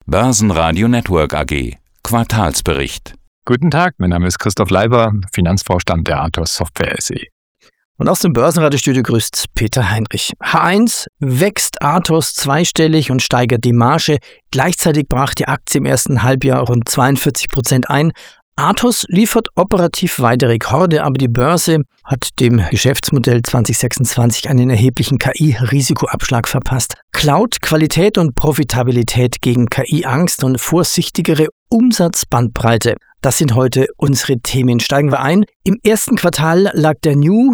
Börsenradio Network AG. Quartalsbericht. Guten Tag, mein Name ist Christoph Leiber, Finanzvorstand der Athos Software SE. Und aus dem Börsenradiostudio grüßt Peter Heinrich. H1 wächst Athos zweistellig und steigert die Marge. Gleichzeitig brach die Aktie im ersten Halbjahr rund 42% ein. Athos liefert operativ weitere Rekorde, aber die Börse hat dem Geschäftsmodell 2026 einen erheblichen KI-Risikoabschlag verpasst. Cloud, Qualität und Profitabilität gegen KI-Angst und vorsichtigere Umsatzbandbreite. Das sind heute unsere Themen. Steigen wir ein. Im ersten Quartal lag der New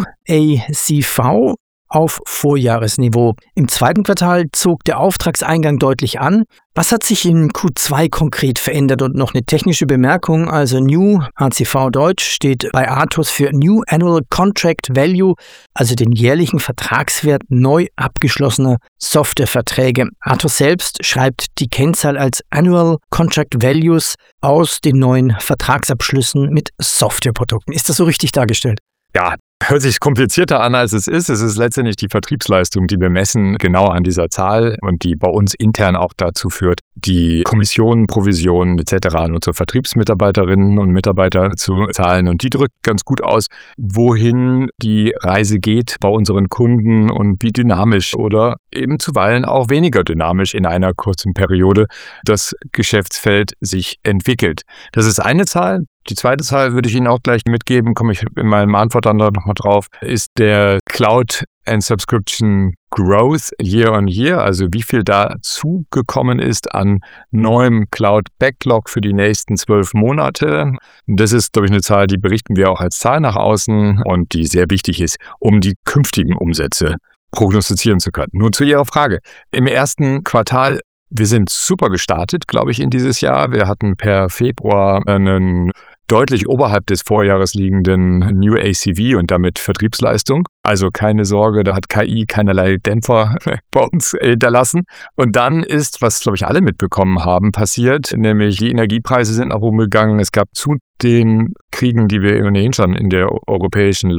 ACV auf Vorjahresniveau. Im zweiten Quartal zog der Auftragseingang deutlich an. Was hat sich in Q2 konkret verändert? Und noch eine technische Bemerkung, also New ACV Deutsch steht bei Athos für New Annual Contract Value, also den jährlichen Vertragswert neu abgeschlossener Softwareverträge. Athos selbst schreibt die Kennzahl als Annual Contract Values aus den neuen Vertragsabschlüssen mit Softwareprodukten. Ist das so richtig dargestellt? Ja, hört sich komplizierter an, als es ist. Es ist letztendlich die Vertriebsleistung, die wir messen, genau an dieser Zahl und die bei uns intern auch dazu führt, die Kommissionen, Provisionen etc. an unsere Vertriebsmitarbeiterinnen und Mitarbeiter zu zahlen. Und die drückt ganz gut aus, wohin die Reise geht bei unseren Kunden und wie dynamisch oder eben zuweilen auch weniger dynamisch in einer kurzen Periode das Geschäftsfeld sich entwickelt. Das ist eine Zahl. Die zweite Zahl würde ich Ihnen auch gleich mitgeben, komme ich in meinem Antwort dann nochmal drauf, ist der Cloud and Subscription Growth Year on Year, also wie viel dazugekommen ist an neuem Cloud Backlog für die nächsten 12 Monate. Das ist, glaube ich, eine Zahl, die berichten wir auch als Zahl nach außen und die sehr wichtig ist, um die künftigen Umsätze prognostizieren zu können. Nun zu Ihrer Frage. Im ersten Quartal, wir sind super gestartet, glaube ich, in dieses Jahr. Wir hatten per Februar einen deutlich oberhalb des Vorjahres liegenden New ACV und damit Vertriebsleistung. Also keine Sorge, da hat KI keinerlei Dämpfer bei uns hinterlassen. Und dann ist, was glaube ich alle mitbekommen haben, passiert, nämlich die Energiepreise sind nach oben gegangen. Es gab zu den Kriegen, die wir ohnehin schon in der europäischen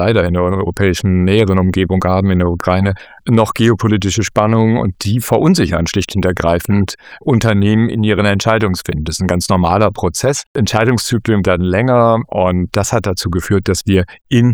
näheren Umgebung haben, in der Ukraine, noch geopolitische Spannungen und die verunsichern schlicht und ergreifend Unternehmen in ihren Entscheidungsfinden. Das ist ein ganz normaler Prozess. Entscheidungszyklen werden länger und das hat dazu geführt, dass wir in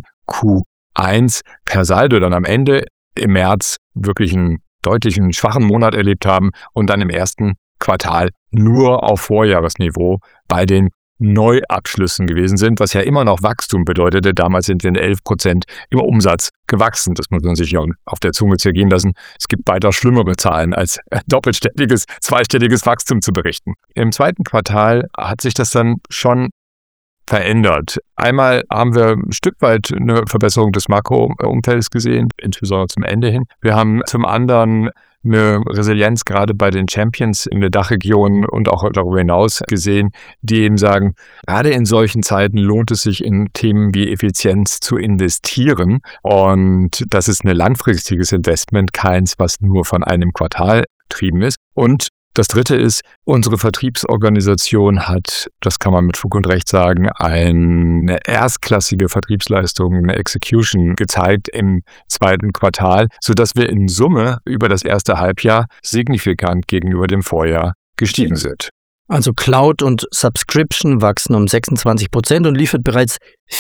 Q1 per Saldo dann am Ende im März wirklich einen deutlichen schwachen Monat erlebt haben und dann im ersten Quartal nur auf Vorjahresniveau bei den Neuabschlüssen gewesen sind, was ja immer noch Wachstum bedeutete. Damals sind wir in 11% im Umsatz gewachsen. Das muss man sich ja auf der Zunge zergehen lassen. Es gibt weiter schlimmere Zahlen als doppelstelliges, zweistelliges Wachstum zu berichten. Im zweiten Quartal hat sich das dann schon verändert. Einmal haben wir ein Stück weit eine Verbesserung des Makroumfelds gesehen, insbesondere zum Ende hin. Wir haben zum anderen eine Resilienz gerade bei den Champions in der Dachregion und auch darüber hinaus gesehen, die eben sagen, gerade in solchen Zeiten lohnt es sich in Themen wie Effizienz zu investieren. Und das ist ein langfristiges Investment, keins, was nur von einem Quartal getrieben ist. Und das dritte ist, unsere Vertriebsorganisation hat, das kann man mit Fug und Recht sagen, eine erstklassige Vertriebsleistung, eine Execution gezeigt im zweiten Quartal, sodass wir in Summe über das erste Halbjahr signifikant gegenüber dem Vorjahr gestiegen sind. Also Cloud und Subscription wachsen um 26% und liefert bereits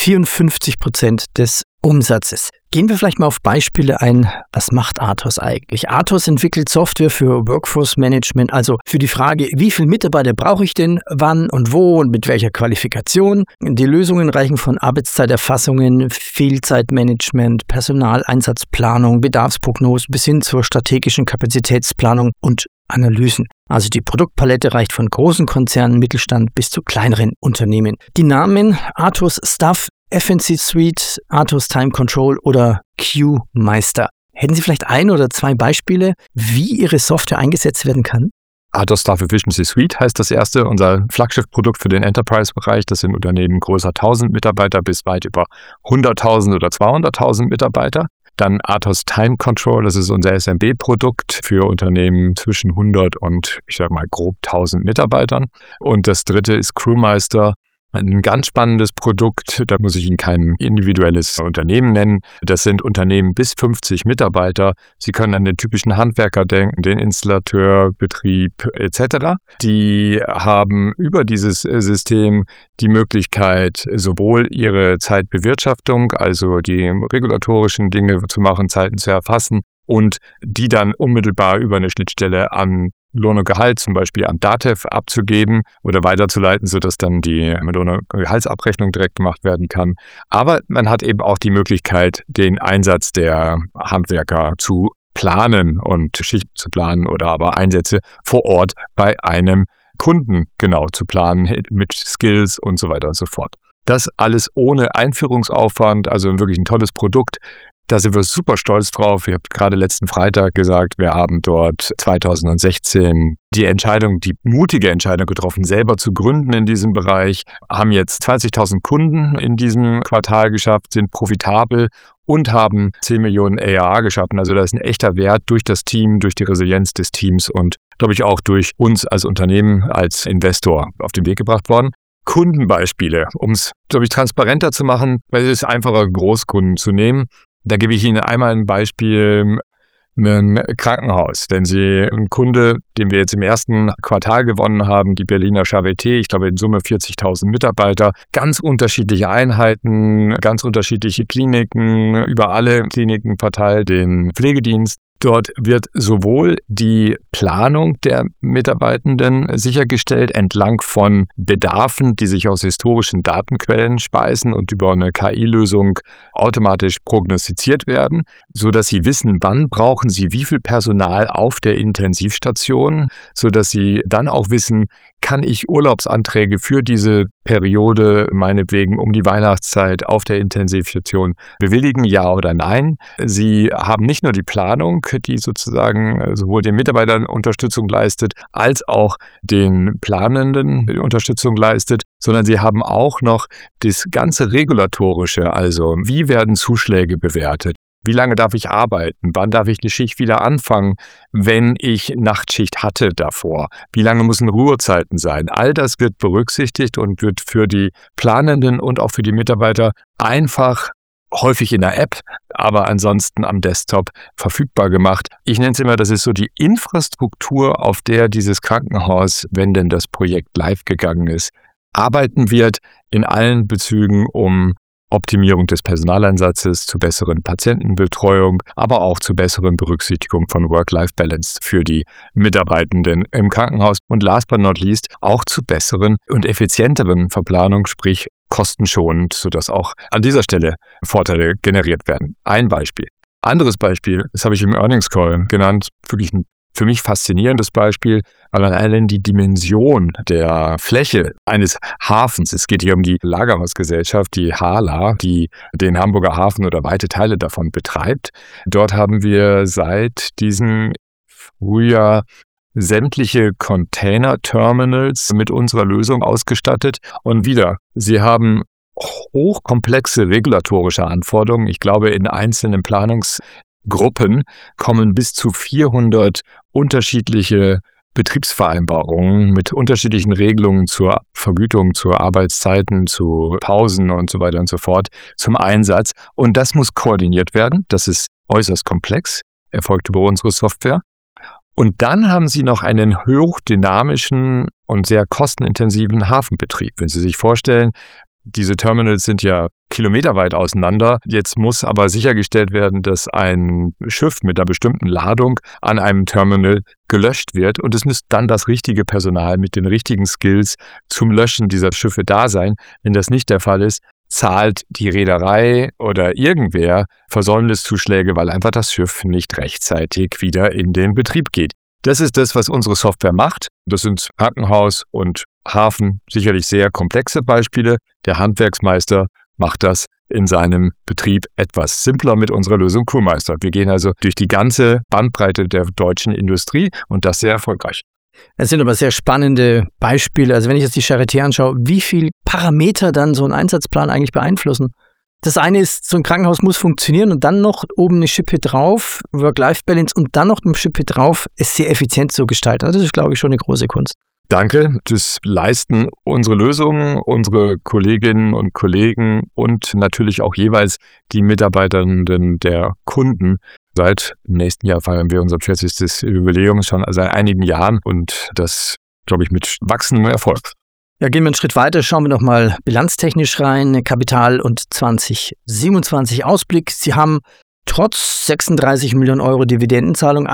54% des Umsatzes. Gehen wir vielleicht mal auf Beispiele ein. Was macht Athos eigentlich? Athos entwickelt Software für Workforce Management, also für die Frage, wie viele Mitarbeiter brauche ich denn, wann und wo und mit welcher Qualifikation. Die Lösungen reichen von Arbeitszeiterfassungen, Fehlzeitmanagement, Personaleinsatzplanung, Bedarfsprognosen bis hin zur strategischen Kapazitätsplanung und Analysen. Also die Produktpalette reicht von großen Konzernen, Mittelstand bis zu kleineren Unternehmen. Die Namen Athos Staff, FNC Suite, Athos Time Control oder Q-Meister. Hätten Sie vielleicht ein oder zwei Beispiele, wie Ihre Software eingesetzt werden kann? Athos Staff Efficiency Suite heißt das erste, unser Flaggschiff-Produkt für den Enterprise-Bereich. Das sind Unternehmen größer 1000 Mitarbeiter bis weit über 100.000 oder 200.000 Mitarbeiter. Dann Athos Time Control, das ist unser SMB-Produkt für Unternehmen zwischen 100 und, ich sag mal, grob 1000 Mitarbeitern. Und das dritte ist Crewmeister, ein ganz spannendes Produkt, da muss ich Ihnen kein individuelles Unternehmen nennen. Das sind Unternehmen bis 50 Mitarbeiter. Sie können an den typischen Handwerker denken, den Installateur, Betrieb etc. Die haben über dieses System die Möglichkeit, sowohl ihre Zeitbewirtschaftung, also die regulatorischen Dinge zu machen, Zeiten zu erfassen und die dann unmittelbar über eine Schnittstelle an Lohn und Gehalt, zum Beispiel an DATEV abzugeben oder weiterzuleiten, sodass dann die Lohn- und Gehaltsabrechnung direkt gemacht werden kann. Aber man hat eben auch die Möglichkeit, den Einsatz der Handwerker zu planen und Schichten zu planen oder aber Einsätze vor Ort bei einem Kunden genau zu planen mit Skills und so weiter und so fort. Das alles ohne Einführungsaufwand, also wirklich ein tolles Produkt. Da sind wir super stolz drauf. Ich habe gerade letzten Freitag gesagt, wir haben dort 2016 die mutige Entscheidung getroffen, selber zu gründen in diesem Bereich, haben jetzt 20.000 Kunden in diesem Quartal geschafft, sind profitabel und haben 10 Millionen ARR geschaffen. Also da ist ein echter Wert durch das Team, durch die Resilienz des Teams und, glaube ich, auch durch uns als Unternehmen, als Investor auf den Weg gebracht worden. Kundenbeispiele, um es, glaube ich, transparenter zu machen, weil es ist einfacher, Großkunden zu nehmen. Da gebe ich Ihnen einmal ein Beispiel, ein Krankenhaus. Denn ein Kunde, den wir jetzt im ersten Quartal gewonnen haben, die Berliner Charité, ich glaube in Summe 40.000 Mitarbeiter, ganz unterschiedliche Einheiten, ganz unterschiedliche Kliniken, über alle Kliniken verteilt den Pflegedienst. Dort wird sowohl die Planung der Mitarbeitenden sichergestellt entlang von Bedarfen, die sich aus historischen Datenquellen speisen und über eine KI-Lösung automatisch prognostiziert werden, sodass sie wissen, wann brauchen sie wie viel Personal auf der Intensivstation, sodass sie dann auch wissen, kann ich Urlaubsanträge für diese Periode, meinetwegen um die Weihnachtszeit auf der Intensivstation bewilligen, ja oder nein. Sie haben nicht nur die Planung, die sozusagen sowohl den Mitarbeitern Unterstützung leistet, als auch den Planenden Unterstützung leistet, sondern sie haben auch noch das ganze Regulatorische, also wie werden Zuschläge bewertet? Wie lange darf ich arbeiten? Wann darf ich eine Schicht wieder anfangen, wenn ich Nachtschicht hatte davor? Wie lange müssen Ruhezeiten sein? All das wird berücksichtigt und wird für die Planenden und auch für die Mitarbeiter einfach, häufig in der App, aber ansonsten am Desktop verfügbar gemacht. Ich nenne es immer, das ist so die Infrastruktur, auf der dieses Krankenhaus, wenn denn das Projekt live gegangen ist, arbeiten wird in allen Bezügen um Optimierung des Personaleinsatzes, zu besseren Patientenbetreuung, aber auch zu besseren Berücksichtigung von Work-Life-Balance für die Mitarbeitenden im Krankenhaus und last but not least auch zu besseren und effizienteren Verplanung, sprich kostenschonend, sodass auch an dieser Stelle Vorteile generiert werden. Ein Beispiel. Anderes Beispiel, das habe ich im Earnings Call genannt, wirklich ein für mich faszinierendes Beispiel, weil allein die Dimension der Fläche eines Hafens, es geht hier um die Lagerhausgesellschaft, die HALA, die den Hamburger Hafen oder weite Teile davon betreibt. Dort haben wir seit diesem Frühjahr sämtliche Container-Terminals mit unserer Lösung ausgestattet. Und wieder, sie haben hochkomplexe regulatorische Anforderungen. Ich glaube, in einzelnen Planungsgruppen kommen bis zu 400 unterschiedliche Betriebsvereinbarungen mit unterschiedlichen Regelungen zur Vergütung, zu Arbeitszeiten, zu Pausen und so weiter und so fort zum Einsatz. Und das muss koordiniert werden. Das ist äußerst komplex, erfolgt über unsere Software. Und dann haben Sie noch einen hochdynamischen und sehr kostenintensiven Hafenbetrieb. Wenn Sie sich vorstellen, diese Terminals sind ja kilometerweit auseinander. Jetzt muss aber sichergestellt werden, dass ein Schiff mit einer bestimmten Ladung an einem Terminal gelöscht wird. Und es muss dann das richtige Personal mit den richtigen Skills zum Löschen dieser Schiffe da sein. Wenn das nicht der Fall ist, zahlt die Reederei oder irgendwer Versäumniszuschläge, weil einfach das Schiff nicht rechtzeitig wieder in den Betrieb geht. Das ist das, was unsere Software macht. Das sind Krankenhaus und Hafen, sicherlich sehr komplexe Beispiele. Der Handwerksmeister macht das in seinem Betrieb etwas simpler mit unserer Lösung Crewmeister. Wir gehen also durch die ganze Bandbreite der deutschen Industrie und das sehr erfolgreich. Es sind aber sehr spannende Beispiele. Also wenn ich jetzt die Charité anschaue, wie viele Parameter dann so ein Einsatzplan eigentlich beeinflussen. Das eine ist, so ein Krankenhaus muss funktionieren und dann noch oben eine Schippe drauf, Work-Life-Balance und dann noch eine Schippe drauf, es sehr effizient zu gestalten. Also das ist, glaube ich, schon eine große Kunst. Danke. Das leisten unsere Lösungen, unsere Kolleginnen und Kollegen und natürlich auch jeweils die Mitarbeitenden der Kunden. Seit dem nächsten Jahr feiern wir unser 40. Jubiläum schon seit einigen Jahren und das, glaube ich, mit wachsendem Erfolg. Ja, gehen wir einen Schritt weiter, schauen wir noch mal bilanztechnisch rein, Kapital und 2027 Ausblick. Sie haben trotz 36 Millionen Euro Dividendenzahlung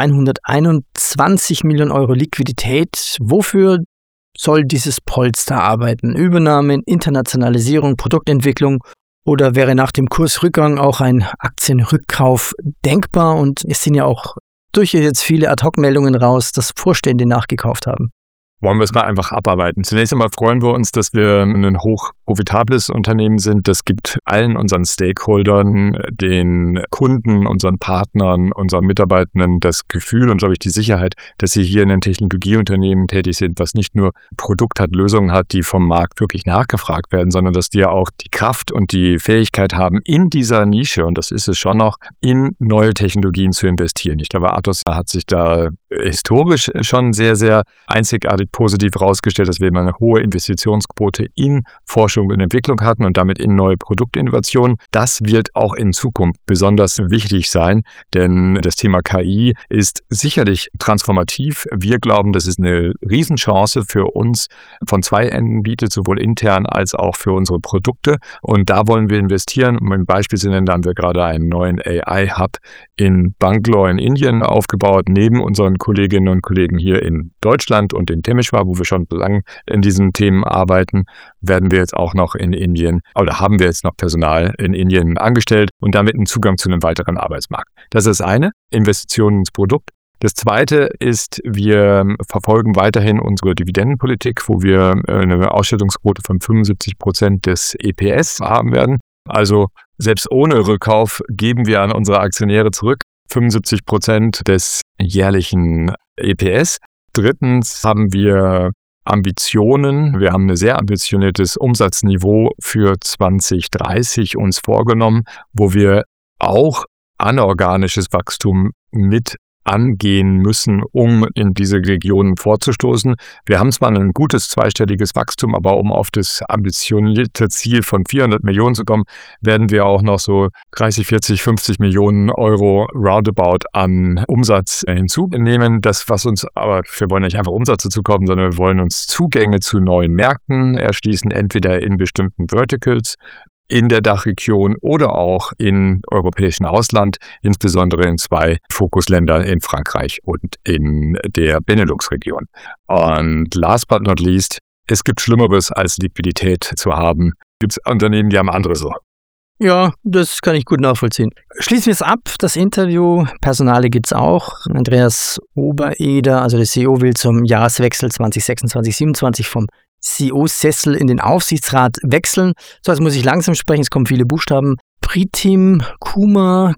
121 Millionen Euro Liquidität. Wofür soll dieses Polster arbeiten? Übernahmen, Internationalisierung, Produktentwicklung oder wäre nach dem Kursrückgang auch ein Aktienrückkauf denkbar? Und es sind ja auch durchaus jetzt viele Ad-Hoc-Meldungen raus, dass Vorstände nachgekauft haben. Wollen wir es mal einfach abarbeiten. Zunächst einmal freuen wir uns, dass wir ein hochprofitables Unternehmen sind. Das gibt allen unseren Stakeholdern, den Kunden, unseren Partnern, unseren Mitarbeitenden das Gefühl und, glaube ich, die Sicherheit, dass sie hier in einem Technologieunternehmen tätig sind, was nicht nur Produkt hat, Lösungen hat, die vom Markt wirklich nachgefragt werden, sondern dass die ja auch die Kraft und die Fähigkeit haben, in dieser Nische, und das ist es schon noch, in neue Technologien zu investieren. Ich glaube, Athos hat sich da historisch schon sehr, sehr einzigartig positiv herausgestellt, dass wir immer eine hohe Investitionsquote in Forschung und Entwicklung hatten und damit in neue Produktinnovationen. Das wird auch in Zukunft besonders wichtig sein, denn das Thema KI ist sicherlich transformativ. Wir glauben, dass es eine Riesenchance für uns von zwei Enden bietet, sowohl intern als auch für unsere Produkte. Und da wollen wir investieren. Um ein Beispiel zu nennen, da haben wir gerade einen neuen AI-Hub in Bangalore in Indien aufgebaut, neben unseren Kolleginnen und Kollegen hier in Deutschland und in Temeshwar, wo wir schon lange in diesen Themen arbeiten, werden wir jetzt auch noch in Indien oder haben wir jetzt noch Personal in Indien angestellt und damit einen Zugang zu einem weiteren Arbeitsmarkt. Das ist das eine, Investitionen ins Produkt. Das zweite ist, wir verfolgen weiterhin unsere Dividendenpolitik, wo wir eine Ausschüttungsquote von 75% des EPS haben werden. Also selbst ohne Rückkauf geben wir an unsere Aktionäre zurück 75% des jährlichen EPS. Drittens haben wir Ambitionen. Wir haben ein sehr ambitioniertes Umsatzniveau für 2030 uns vorgenommen, wo wir auch anorganisches Wachstum mit angehen müssen, um in diese Regionen vorzustoßen. Wir haben zwar ein gutes zweistelliges Wachstum, aber um auf das ambitionierte Ziel von 400 Millionen zu kommen, werden wir auch noch so 30, 40, 50 Millionen Euro roundabout an Umsatz hinzunehmen. Das, was uns aber, wir wollen nicht einfach Umsatz dazu kommen, sondern wir wollen uns Zugänge zu neuen Märkten erschließen, entweder in bestimmten Verticals, in der Dachregion oder auch im europäischen Ausland, insbesondere in zwei Fokusländern in Frankreich und in der Benelux-Region. Und last but not least, es gibt Schlimmeres als Liquidität zu haben. Gibt es Unternehmen, die haben andere Sorgen. Ja, das kann ich gut nachvollziehen. Schließen wir es ab, das Interview. Personale gibt es auch. Andreas Obereder, also der CEO, will zum Jahreswechsel 2026/27 vom CEO-Sessel in den Aufsichtsrat wechseln. So, jetzt muss ich langsam sprechen, es kommen viele Buchstaben. Pritim Kumar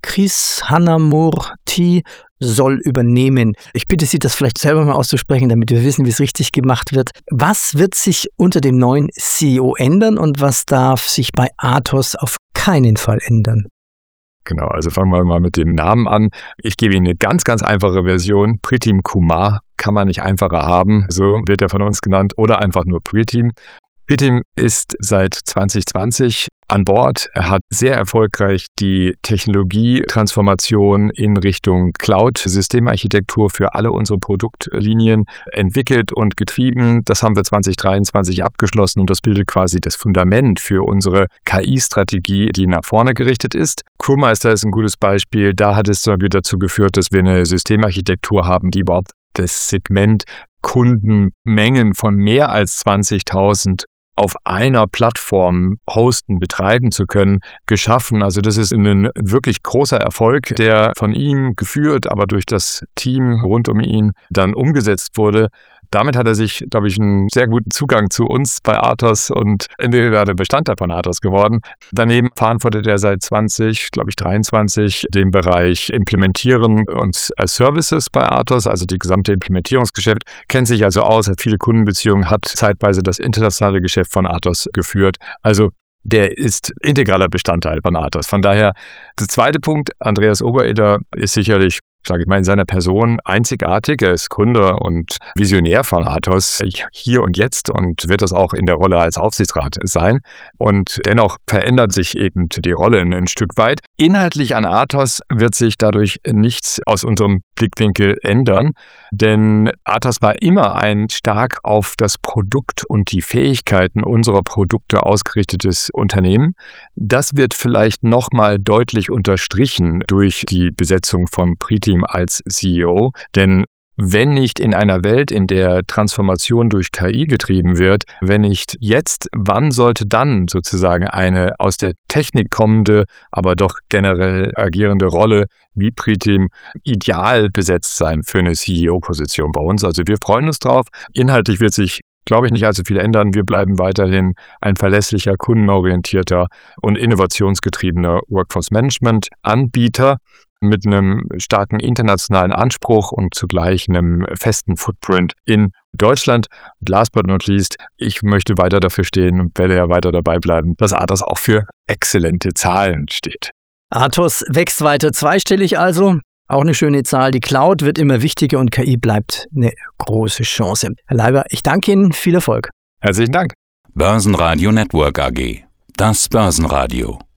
Krishnamurthy soll übernehmen. Ich bitte Sie, das vielleicht selber mal auszusprechen, damit wir wissen, wie es richtig gemacht wird. Was wird sich unter dem neuen CEO ändern und was darf sich bei Athos auf keinen Fall ändern? Genau, also fangen wir mal mit dem Namen an. Ich gebe Ihnen eine ganz, ganz einfache Version. Pritim Kumar kann man nicht einfacher haben, so wird er von uns genannt, oder einfach nur Pritim. Pritim ist seit 2020 an Bord. Er hat sehr erfolgreich die Technologietransformation in Richtung Cloud-Systemarchitektur für alle unsere Produktlinien entwickelt und getrieben. Das haben wir 2023 abgeschlossen und das bildet quasi das Fundament für unsere KI-Strategie, die nach vorne gerichtet ist. Crewmeister ist ein gutes Beispiel. Da hat es dazu geführt, dass wir eine Systemarchitektur haben, die überhaupt das Segment Kundenmengen von mehr als 20.000 auf einer Plattform hosten, betreiben zu können, geschaffen. Also das ist ein wirklich großer Erfolg, der von ihm geführt, aber durch das Team rund um ihn dann umgesetzt wurde. Damit hat er sich, glaube ich, einen sehr guten Zugang zu uns bei Athos und entweder der Bestandteil von Athos geworden. Daneben verantwortet er seit 2023 den Bereich Implementieren und Services bei Athos, also die gesamte Implementierungsgeschäft, kennt sich also aus, hat viele Kundenbeziehungen, hat zeitweise das internationale Geschäft von Athos geführt. Also der ist integraler Bestandteil von Athos. Von daher, der zweite Punkt, Andreas Obereder ist sicherlich sage ich mal, in seiner Person einzigartig. Er ist Gründer und Visionär von Athos hier und jetzt und wird das auch in der Rolle als Aufsichtsrat sein. Und dennoch verändert sich eben die Rolle ein Stück weit. Inhaltlich an Athos wird sich dadurch nichts aus unserem Blickwinkel ändern, denn Athos war immer ein stark auf das Produkt und die Fähigkeiten unserer Produkte ausgerichtetes Unternehmen. Das wird vielleicht nochmal deutlich unterstrichen durch die Besetzung von Pritim als CEO, denn wenn nicht in einer Welt, in der Transformation durch KI getrieben wird, wenn nicht jetzt, wann sollte dann sozusagen eine aus der Technik kommende, aber doch generell agierende Rolle wie Pritim ideal besetzt sein für eine CEO-Position bei uns? Also wir freuen uns drauf. Inhaltlich wird sich, glaube ich, nicht allzu viel ändern. Wir bleiben weiterhin ein verlässlicher, kundenorientierter und innovationsgetriebener Workforce-Management-Anbieter mit einem starken internationalen Anspruch und zugleich einem festen Footprint in Deutschland. Und last but not least, ich möchte weiter dafür stehen und werde ja weiter dabei bleiben, dass Athos auch für exzellente Zahlen steht. Athos wächst weiter zweistellig also. Auch eine schöne Zahl. Die Cloud wird immer wichtiger und KI bleibt eine große Chance. Herr Leiber, ich danke Ihnen. Viel Erfolg. Herzlichen Dank. Börsenradio Network AG. Das Börsenradio.